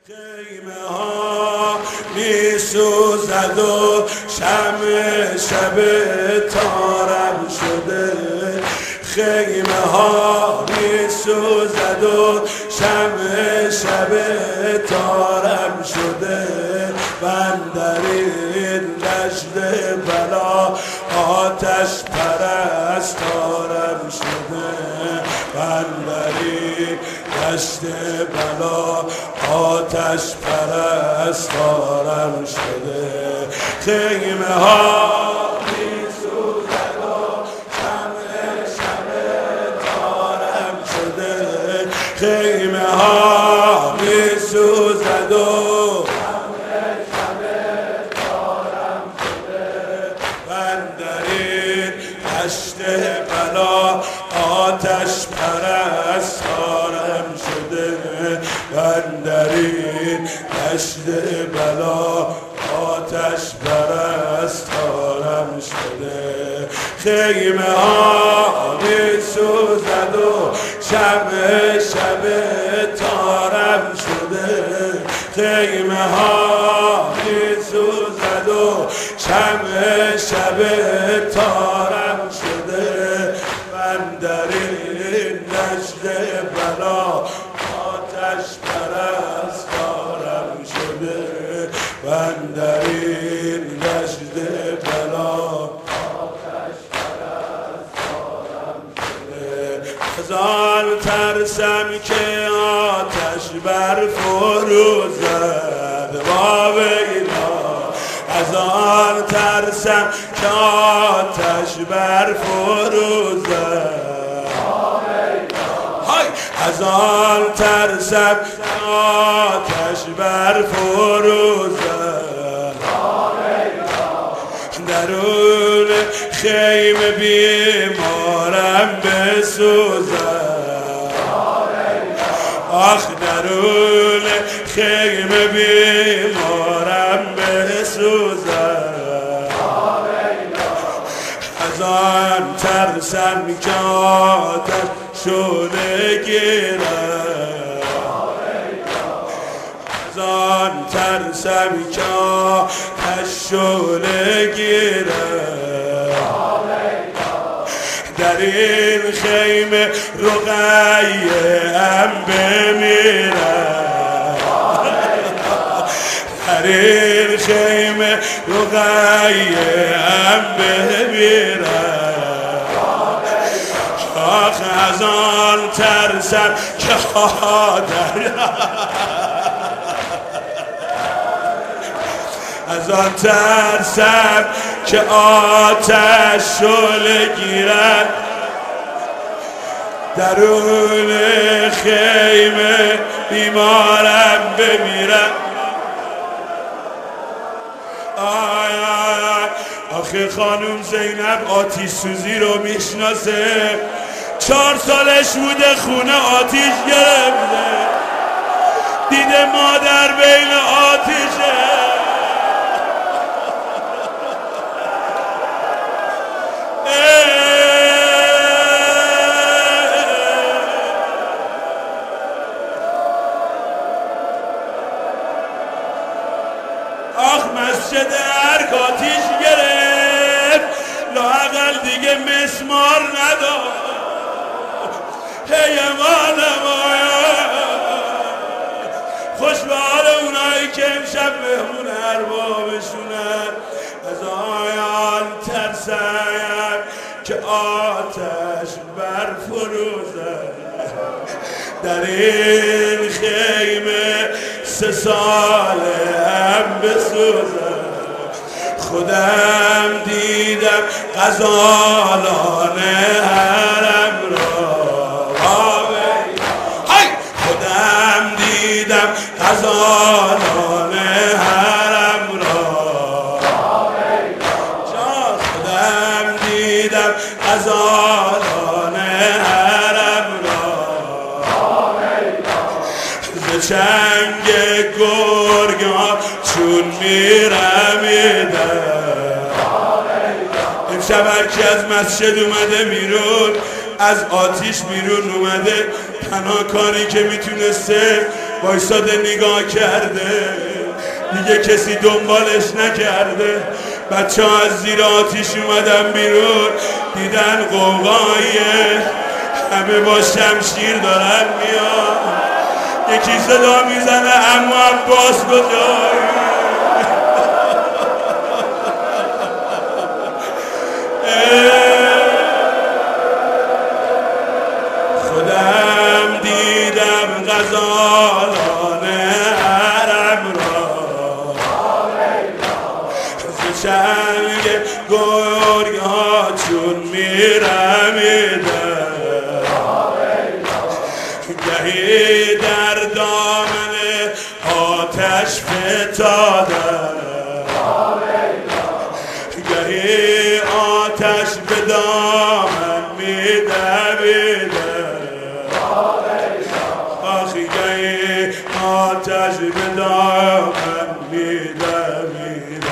خیمه ها می سوزد و شمع شب تارم شده. خیمه ها می سوزد و شمع شب تارم شده. من در این دشت بلا آتش پرستارم شده. من در این دشت بلا آتش پرستارم شده. خیمه ها می سوزد و شمع شب تارم شده. خیمه ها می سوزد و شمع شب تارم شده. من در این دشت بلا آتش پرستارم شده. من در این دشت بلا آتش پرستارم شده. خیمه ها می سوزد و شمع شب تارم شده. خیمه ها می سوزد و شمع شب تارم شده. من در این دشت بلا آتش پرستارم شده. من در این دشت بلا آتش پرستارم شده. از آن ترسم که آتش برفروزد با ویلا. از آن ترسم که آتش برفروزد. از آن ترسم که آتش برفروزد. درون خیمه بیمارم بسوزد. آخ درون خیمه بیمارم بسوزد. از آن ترسم که آتش شعله گیرد. از آن ترسم که آتش شعله گیرد. در این خیمه رقیه هم بمیرد. در این خیمه رقیه هم بمیرد. آخ از آن ترسم که از آن ترسم که آتش شعله گیرد. درون خیمه بیمارم بمیرد. آی آی آخه خانم زینب آتش سوزی رو میشناسه. 4 سالش بوده خونه آتیش گرفته. دیده مادر بین آتیشه. آخ مسجد ارک آتیش گرفت. لااقل دیگه مسمار نداشت. هی مالم خوش به حال اونایی که امشب مهمون اربابشونن. از آیان ترسم که آتش برفروزد. در این خیمه 3 ساله هم بسوزد. خودم دیدم غزالان حرم را. خودم دیدم غزالان حرم را. خودم دیدم غزالان حرم را. ز چنگ گرگان چون میرمیدم. امشب هرکی از مسجد اومده بیرون، از آتیش بیرون اومده، تنها کاری که میتونسته وایساده نگاه کرده، دیگه کسی دنبالش نکرده. بچه ها از زیر آتیش اومدن بیرون، دیدن قوقاییه، همه با شمشیر دارن میان. یکی صدا میزنه اما عباس کجایی؟ خودم دیدم غزالان عرب را، ز چنگ گرگ ها چون میرمیدن، گهی در دامن آتش فتادن، گهی آتش به دامن میدویدن، آخی گهی آتش به دامن میدویدن.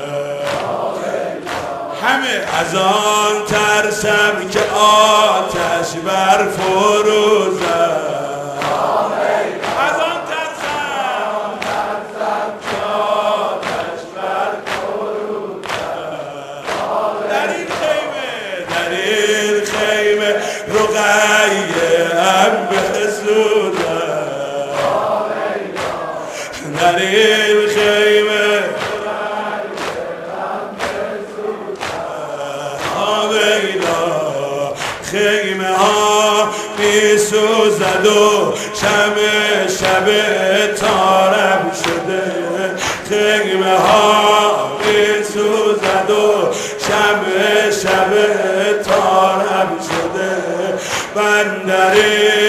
همه از آن ترسم که آتش بر فروزم، از آن ترسم که آتش بر فروزم. در این خیمه رقیه ام بسوزم، در این خیمه خیمه ها می سوزد و شب تارم شده، خیمه ها می سوزد و شب تارم شده. بندری